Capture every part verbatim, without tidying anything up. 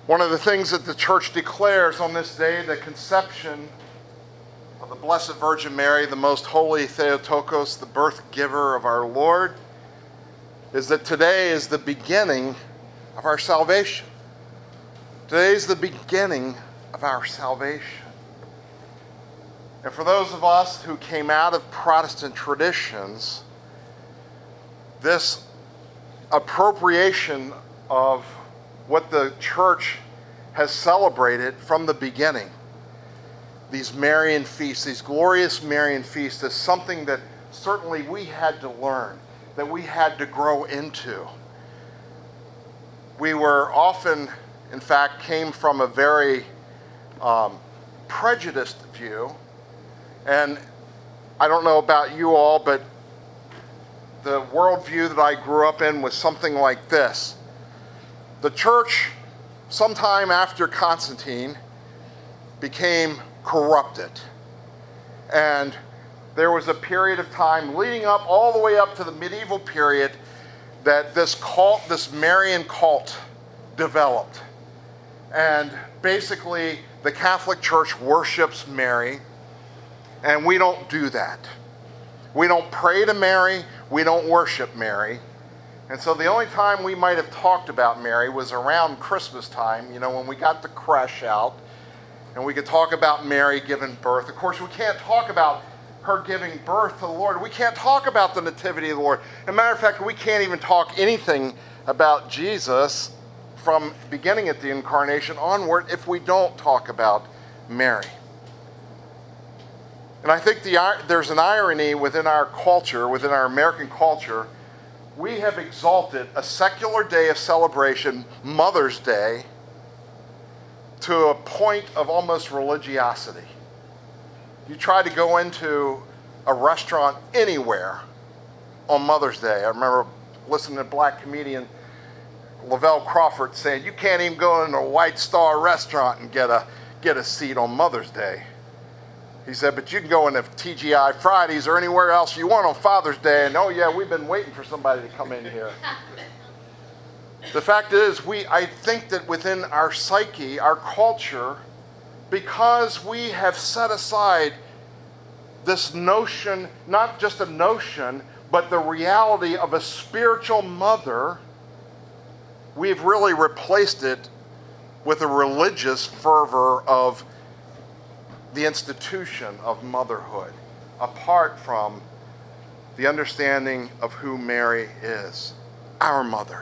One of the things that the church declares on this day, the conception of the Blessed Virgin Mary, the most holy Theotokos, the birth giver of our Lord, is that today is the beginning of our salvation. Today is the beginning of our salvation. And for those of us who came out of Protestant traditions, this appropriation of what the church has celebrated from the beginning, these Marian feasts, these glorious Marian feasts, is something that certainly we had to learn, that we had to grow into. We were often, in fact, came from a very um, prejudiced view. And I don't know about you all, but the worldview that I grew up in was something like this. The church, sometime after Constantine, became corrupted. And there was a period of time leading up all the way up to the medieval period that this cult, this Marian cult, developed. And basically, the Catholic Church worships Mary, and we don't do that. We don't pray to Mary, we don't worship Mary. And so the only time we might have talked about Mary was around Christmas time, you know, when we got the creche out, and we could talk about Mary giving birth. Of course, we can't talk about her giving birth to the Lord. We can't talk about the nativity of the Lord. As a matter of fact, we can't even talk anything about Jesus from beginning at the incarnation onward if we don't talk about Mary. And I think the, there's an irony within our culture, within our American culture. We have exalted a secular day of celebration, Mother's Day, to a point of almost religiosity. You try to go into a restaurant anywhere on Mother's Day. I remember listening to a black comedian, Lavelle Crawford, saying, you can't even go into a White Star restaurant and get a, get a seat on Mother's Day. He said, but you can go into T G I Fridays or anywhere else you want on Father's Day, and oh yeah, we've been waiting for somebody to come in here. The fact is, we I think that within our psyche, our culture, because we have set aside this notion, not just a notion, but the reality of a spiritual mother, we've really replaced it with a religious fervor of the institution of motherhood, apart from the understanding of who Mary is, our mother.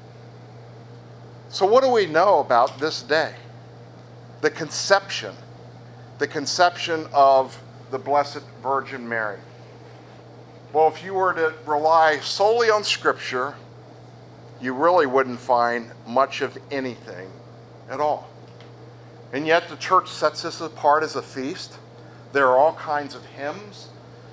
So what do we know about this day? The conception, the conception of the Blessed Virgin Mary. Well, if you were to rely solely on Scripture, you really wouldn't find much of anything at all. And yet the church sets this apart as a feast. There are all kinds of hymns.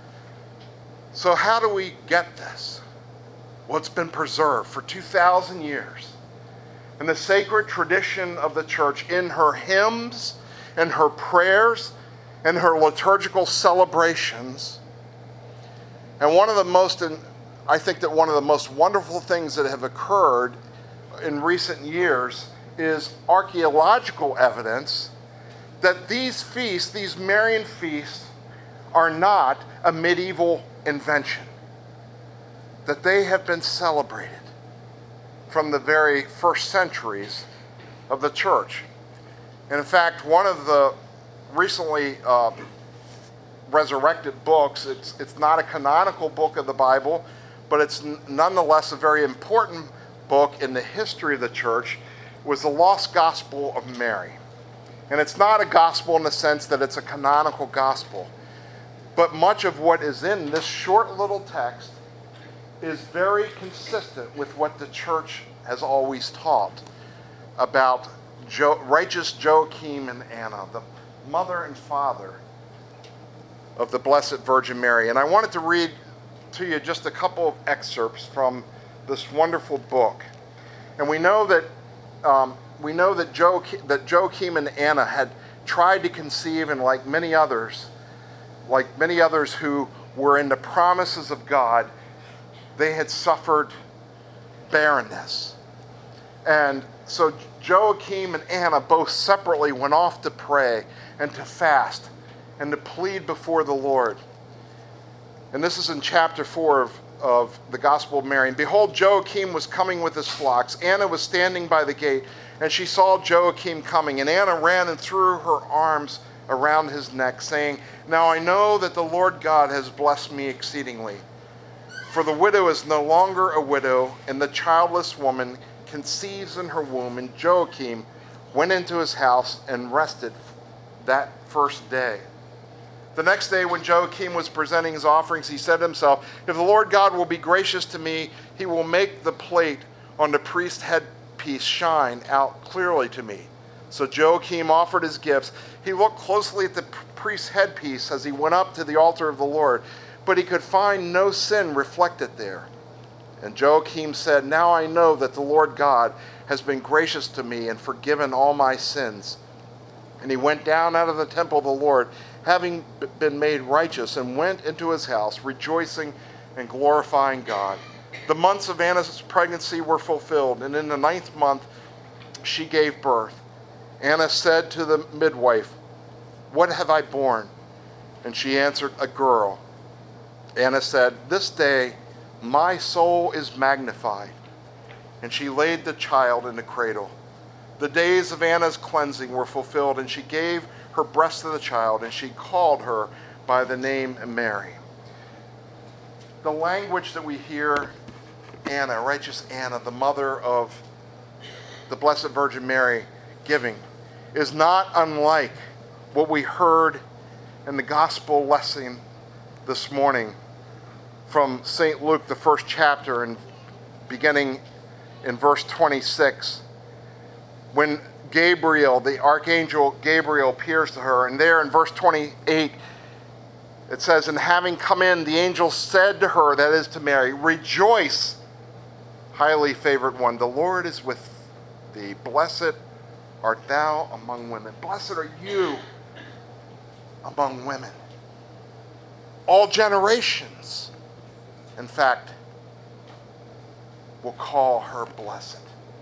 So how do we get this? Well, it's been preserved for two thousand years. In the sacred tradition of the church, in her hymns and her prayers and her liturgical celebrations. And one of the most, I think that one of the most wonderful things that have occurred in recent years is archaeological evidence that these feasts, these Marian feasts, are not a medieval invention. That they have been celebrated from the very first centuries of the church. And in fact, one of the recently uh, resurrected books, it's, it's not a canonical book of the Bible, but it's n- nonetheless a very important book in the history of the church, was the Lost Gospel of Mary. And it's not a gospel in the sense that it's a canonical gospel, but much of what is in this short little text is very consistent with what the church has always taught about jo- righteous Joachim and Anna, the mother and father of the Blessed Virgin Mary. And I wanted to read to you just a couple of excerpts from this wonderful book. And we know that um, we know that, jo- that Joachim and Anna had tried to conceive, and like many others, like many others who were in the promises of God, they had suffered barrenness. And so Joachim and Anna both separately went off to pray and to fast and to plead before the Lord. And this is in chapter four of, of the Gospel of Mary. And behold, Joachim was coming with his flocks. Anna was standing by the gate, and she saw Joachim coming. And Anna ran and threw her arms around his neck, saying, Now I know that the Lord God has blessed me exceedingly. For the widow is no longer a widow, and the childless woman conceives in her womb. And Joachim went into his house and rested that first day. The next day, when Joachim was presenting his offerings, he said to himself, If the Lord God will be gracious to me, he will make the plate on the priest's headpiece shine out clearly to me. So Joachim offered his gifts. He looked closely at the priest's headpiece as he went up to the altar of the Lord, but he could find no sin reflected there. And Joachim said, Now I know that the Lord God has been gracious to me and forgiven all my sins. And he went down out of the temple of the Lord, having been made righteous, and went into his house, rejoicing and glorifying God. The months of Anna's pregnancy were fulfilled, and in the ninth month she gave birth. Anna said to the midwife, What have I borne? And she answered, A girl. Anna said, This day my soul is magnified. And she laid the child in the cradle. The days of Anna's cleansing were fulfilled, and she gave her breast to the child, and she called her by the name Mary. The language that we hear Anna, righteous Anna, the mother of the Blessed Virgin Mary, giving is not unlike what we heard in the gospel lesson this morning from Saint Luke, the first chapter, and beginning in verse twenty-six, when Gabriel, the archangel Gabriel, appears to her. And there in verse twenty-eight, it says, And having come in, the angel said to her, that is to Mary, Rejoice, highly favored one, the Lord is with thee. Blessed art thou among women. Blessed are you among women. All generations, in fact, will call her blessed.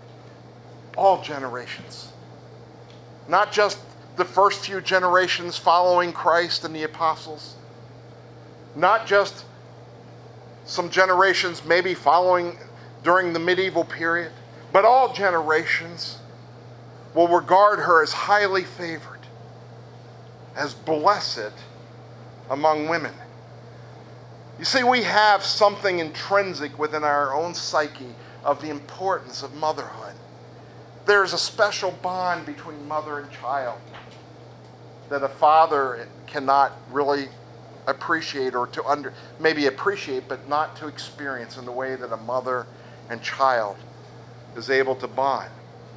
All generations. Not just the first few generations following Christ and the apostles. Not just some generations maybe following during the medieval period. But all generations will regard her as highly favored, as blessed among women. You see, we have something intrinsic within our own psyche of the importance of motherhood. There's a special bond between mother and child that a father cannot really appreciate, or to under maybe appreciate, but not to experience in the way that a mother and child is able to bond.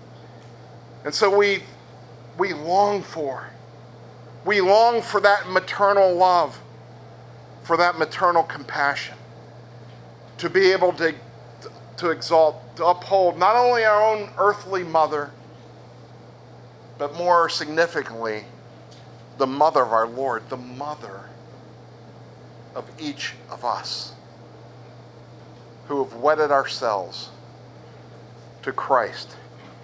And so we we long for, we long for that maternal love, for that maternal compassion, to be able to to exalt, to uphold not only our own earthly mother, but more significantly, the mother of our Lord, the mother of each of us who have wedded ourselves to Christ,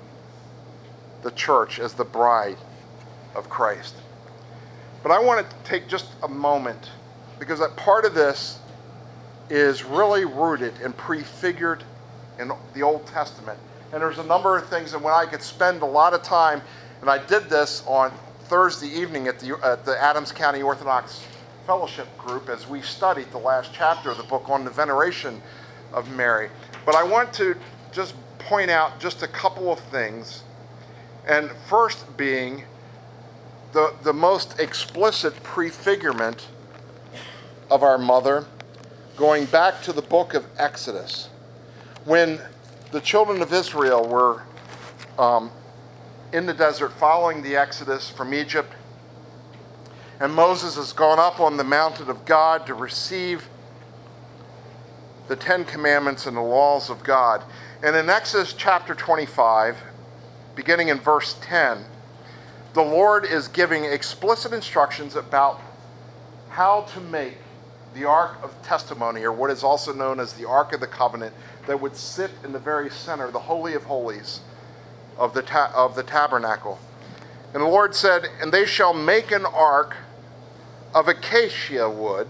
the church as the bride of Christ. But I want to take just a moment, because that part of this is really rooted and prefigured in the Old Testament. And there's a number of things, and when I could spend a lot of time, and I did this on Thursday evening at the, at the Adams County Orthodox Fellowship group as we studied the last chapter of the book on the veneration of Mary. But I want to just point out just a couple of things. And first being the, the most explicit prefigurement of our mother, going back to the book of Exodus. When the children of Israel were um, in the desert following the Exodus from Egypt, and Moses has gone up on the mountain of God to receive the Ten Commandments and the laws of God. And in Exodus chapter twenty-five, beginning in verse ten, the Lord is giving explicit instructions about how to make the Ark of Testimony, or what is also known as the Ark of the Covenant, that would sit in the very center, the Holy of Holies of the, ta- of the tabernacle. And the Lord said, and they shall make an ark of acacia wood.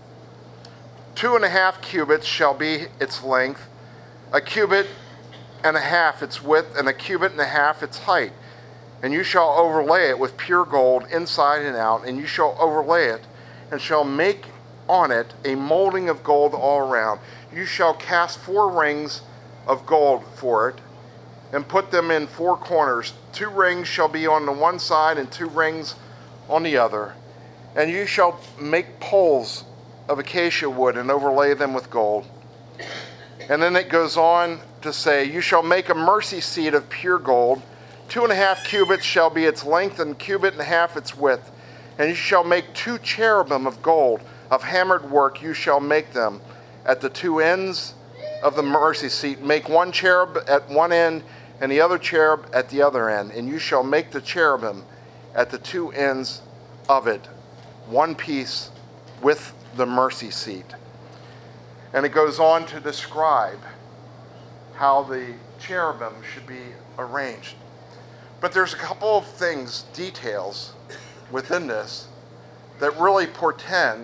Two and a half cubits shall be its length, a cubit and a half its width, and a cubit and a half its height. And you shall overlay it with pure gold inside and out, and you shall overlay it, and shall make on it a molding of gold all around. You shall cast four rings of gold for it, and put them in four corners. Two rings shall be on the one side, and two rings on the other. And you shall make poles of acacia wood, and overlay them with gold. And then it goes on to say, you shall make a mercy seat of pure gold. Two and a half cubits shall be its length, and a cubit and a half its width. And you shall make two cherubim of gold, of hammered work you shall make them. At the two ends of the mercy seat, make one cherub at one end, and the other cherub at the other end. And you shall make the cherubim at the two ends of it, one piece with the mercy seat. And it goes on to describe how the cherubim should be arranged. But there's a couple of things, details within this that really portend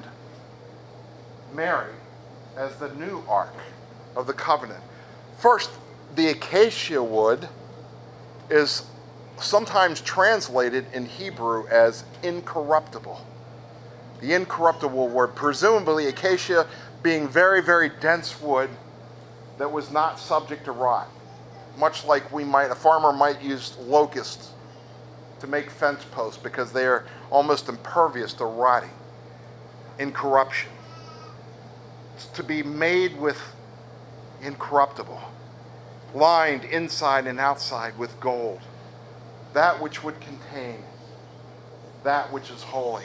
Mary as the new ark of the covenant. First, the acacia wood is sometimes translated in Hebrew as incorruptible. The incorruptible word, presumably acacia being very, very dense wood that was not subject to rot. Much like we might, a farmer might use locusts to make fence posts because they are almost impervious to rotting, incorruption. It's to be made with incorruptible, lined inside and outside with gold, that which would contain that which is holy.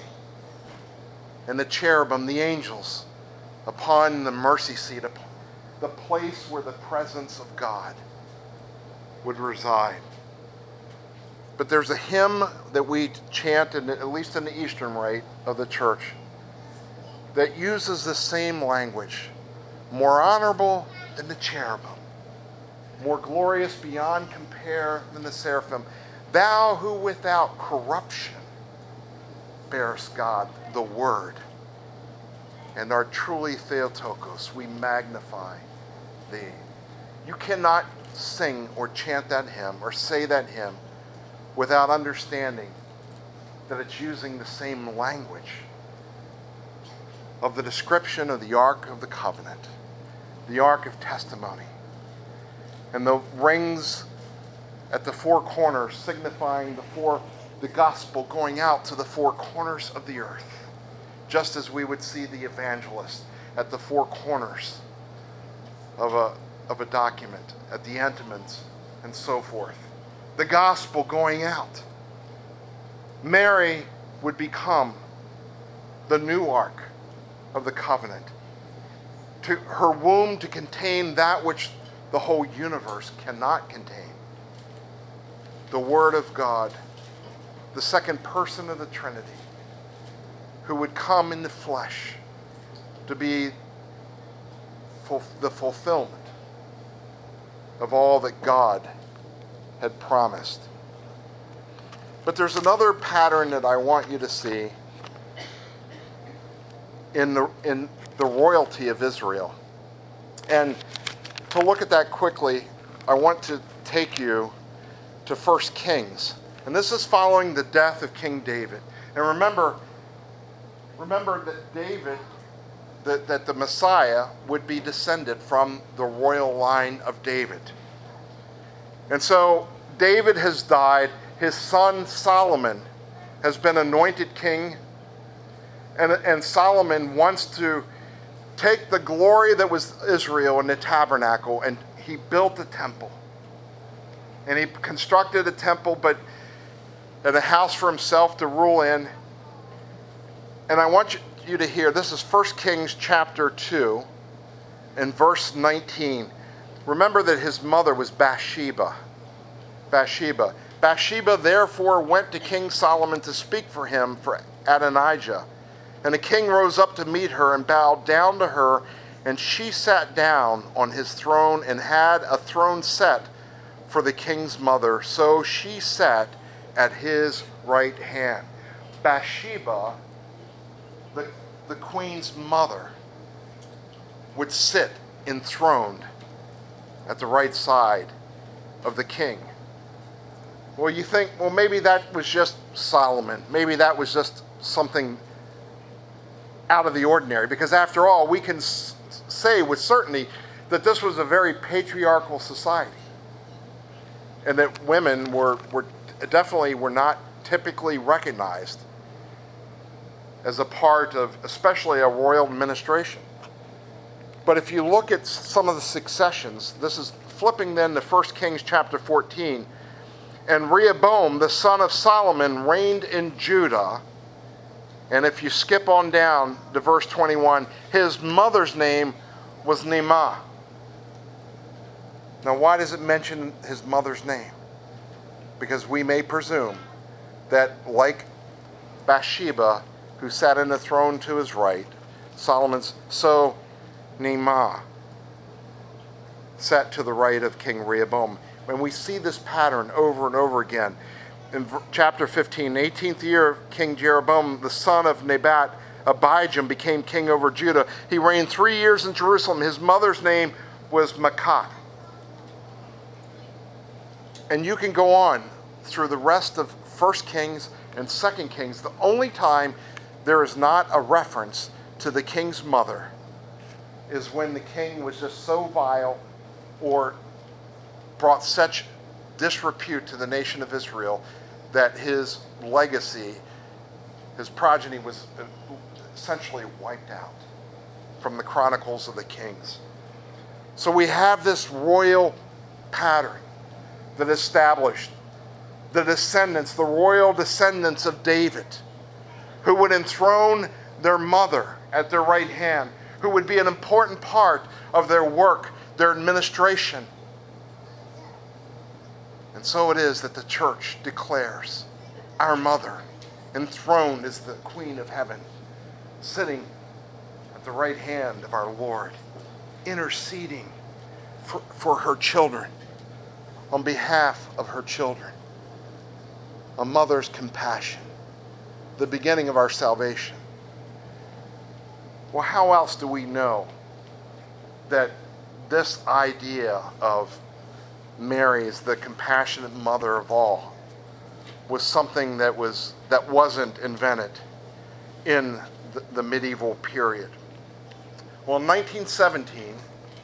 And the cherubim, the angels, upon the mercy seat, the place where the presence of God would reside. But there's a hymn that we chant, in, at least in the Eastern Rite of the church, that uses the same language. More honorable than the cherubim, more glorious beyond compare than the seraphim, thou who without corruption bearest God, the Word, and are truly Theotokos, we magnify thee. You cannot sing or chant that hymn or say that hymn without understanding that it's using the same language of the description of the Ark of the Covenant, the Ark of Testimony, and the rings at the four corners signifying the four, the gospel going out to the four corners of the earth, just as we would see the evangelist at the four corners of a, of a document, at the entomans, and so forth. The gospel going out. Mary would become the new ark of the covenant, to her womb to contain that which the whole universe cannot contain. The Word of God, the second person of the Trinity, who would come in the flesh to be ful- the fulfillment of all that God had promised. But there's another pattern that I want you to see in the in the royalty of Israel. And to look at that quickly, I want to take you to First Kings. And this is following the death of King David. And remember, remember that David, that, that the Messiah would be descended from the royal line of David. And so David has died. His son Solomon has been anointed king. And, and Solomon wants to take the glory that was Israel in the tabernacle, and he built the temple. And he constructed a temple, but and a house for himself to rule in. And I want you, you to hear, this is First Kings chapter two and verse nineteen. Remember that his mother was Bathsheba. Bathsheba. Bathsheba therefore went to King Solomon to speak for him for Adonijah. And the king rose up to meet her and bowed down to her And she sat down on his throne and had a throne set for the king's mother. So she sat at his right hand. Bathsheba, the, the queen's mother, would sit enthroned at the right side of the king. Well, you think, well, maybe that was just Solomon. Maybe that was just something out of the ordinary. Because after all, we can s- say with certainty that this was a very patriarchal society. And that women were, were definitely were not typically recognized as a part of, especially a royal administration. But if you look at some of the successions, this is flipping then to First Kings chapter fourteen, and Rehoboam, the son of Solomon, reigned in Judah. And if you skip on down to verse twenty-one, his mother's name was Naamah. Now, why does it mention his mother's name? Because we may presume that, like Bathsheba, who sat in the throne to his right, Solomon's, so Naamah sat to the right of King Rehoboam. And we see this pattern over and over again. In chapter fifteen, eighteenth year of King Jeroboam, the son of Nebat, Abijam, became king over Judah. He reigned three years in Jerusalem. His mother's name was Maacah. And you can go on through the rest of First Kings and Second Kings. The only time there is not a reference to the king's mother is when the king was just so vile or brought such disrepute to the nation of Israel that his legacy, his progeny, was essentially wiped out from the Chronicles of the Kings. So we have this royal pattern that established the descendants, the royal descendants of David, who would enthrone their mother at their right hand, who would be an important part of their work, their administration. And so it is that the church declares our mother enthroned as the Queen of Heaven, sitting at the right hand of our Lord, interceding for, for her children, on behalf of her children. A mother's compassion, the beginning of our salvation. Well, how else do we know that this idea of Mary as the compassionate mother of all was something that was that wasn't invented in the, the medieval period? Well, in nineteen seventeen,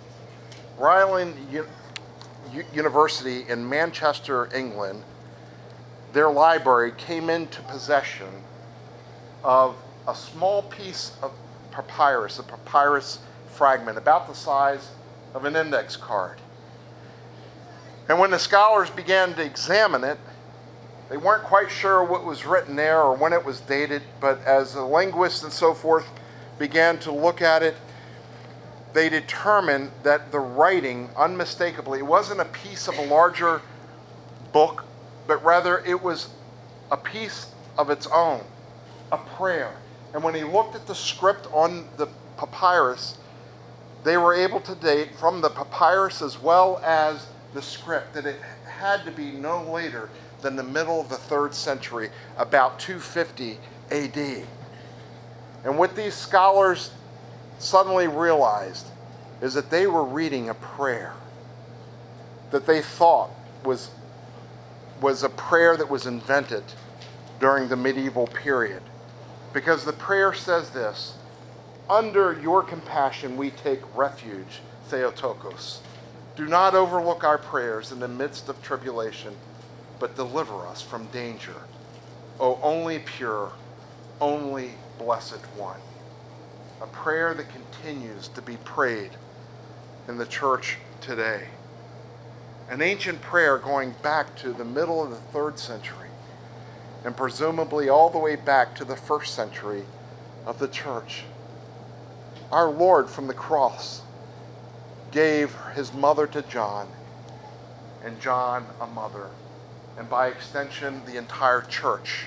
Ryland U- U- University in Manchester, England, their library came into possession of a small piece of papyrus, a papyrus fragment about the size of an index card. And when the scholars began to examine it, they weren't quite sure what was written there or when it was dated, but as the linguists and so forth began to look at it, they determined that the writing, unmistakably, it wasn't a piece of a larger book, but rather it was a piece of its own, a prayer. And when he looked at the script on the papyrus, they were able to date from the papyrus as well as the script that it had to be no later than the middle of the third century, about two fifty A D. And what these scholars suddenly realized is that they were reading a prayer that they thought was, was a prayer that was invented during the medieval period. Because the prayer says this: under your compassion we take refuge, Theotokos. Do not overlook our prayers in the midst of tribulation, but deliver us from danger. O only pure, only blessed one. A prayer that continues to be prayed in the church today. An ancient prayer going back to the middle of the third century and presumably all the way back to the first century of the church. Our Lord from the cross gave his mother to John, and John a mother, and by extension the entire church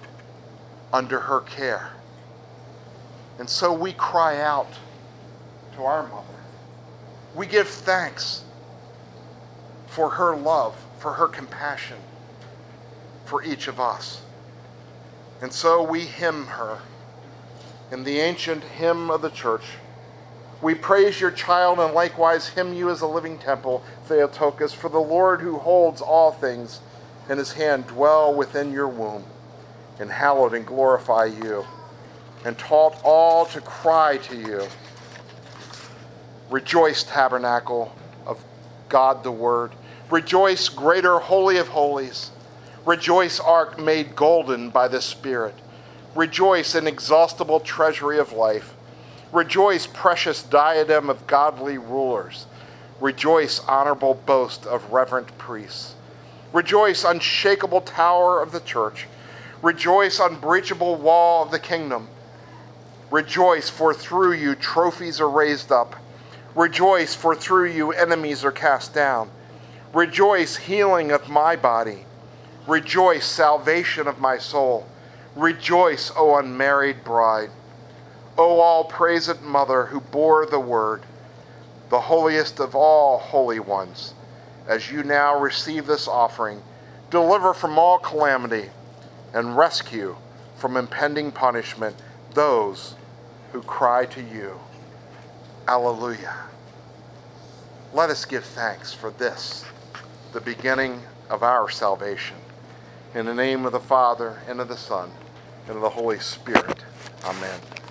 under her care. And so we cry out to our mother. We give thanks for her love, for her compassion for each of us. And so we hymn her in the ancient hymn of the church. We praise your child and likewise hymn you as a living temple, Theotokos, for the Lord who holds all things in his hand dwell within your womb, and hallowed and glorify you, and taught all to cry to you. Rejoice, tabernacle of God the Word. Rejoice, greater holy of holies. Rejoice, ark made golden by the Spirit. Rejoice, inexhaustible treasury of life. Rejoice, precious diadem of godly rulers. Rejoice, honorable boast of reverent priests. Rejoice, unshakable tower of the church. Rejoice, unbreachable wall of the kingdom. Rejoice, for through you trophies are raised up. Rejoice, for through you enemies are cast down. Rejoice, healing of my body. Rejoice, salvation of my soul. Rejoice, O unmarried bride. O all-praised mother who bore the word, the holiest of all holy ones, as you now receive this offering, deliver from all calamity and rescue from impending punishment those who cry to you. Alleluia. Let us give thanks for this, the beginning of our salvation. In the name of the Father, and of the Son, and of the Holy Spirit. Amen.